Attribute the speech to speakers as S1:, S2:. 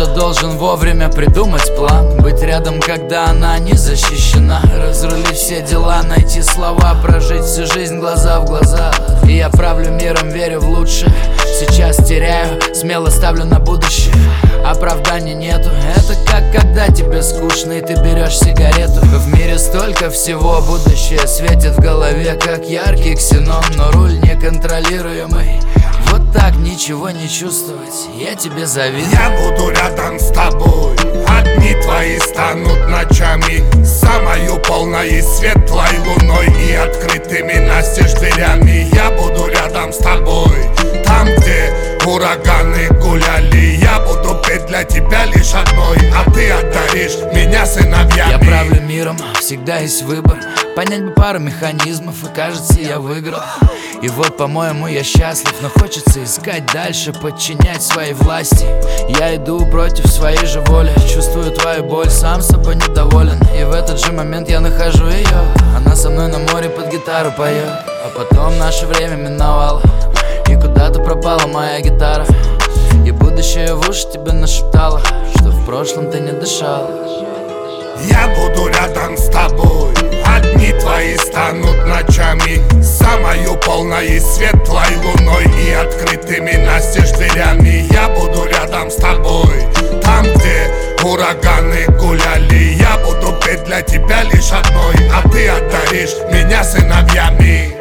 S1: кто должен вовремя придумать план, быть рядом, когда она не защищена, разрулить все дела, найти слова, прожить всю жизнь глаза в глаза. И я правлю миром, верю в лучшее. Сейчас теряю, смело ставлю на будущее. Оправданий нету, это как когда тебе скучно и ты берешь сигарету. В мире столько всего, будущее светит в голове, как яркий ксенон, но руль неконтролируемый. Вот так ничего не чувствовать, я тебе завидую.
S2: Я буду рядом с тобой, одни твои станут ночами, самою полной и светлой луной и открытыми настежь дверями. Я буду рядом с тобой, там, где ураганы гуляли. Я буду петь для тебя лишь одной, а ты одаришь меня сыновьями.
S1: Я правлю миром, всегда есть выбор. Понять бы пару механизмов, и кажется, я выиграл. И вот, по-моему, я счастлив, но хочется искать дальше, подчинять своей власти. Я иду против своей же воли, чувствую твою боль, сам собой недоволен. И в этот же момент я нахожу ее, она со мной на море под гитару поет. А потом наше время миновало, и куда-то пропала моя гитара. И будущее в уши тебе нашептало, что в прошлом ты не дышала.
S2: Я буду рядом с тобой, одни твои станут ночами, самою полной и светлой луной и открытыми настежь дверями. Я буду рядом с тобой, там, где ураганы гуляли. Я буду петь для тебя лишь одной, а ты одаришь меня сыновьями.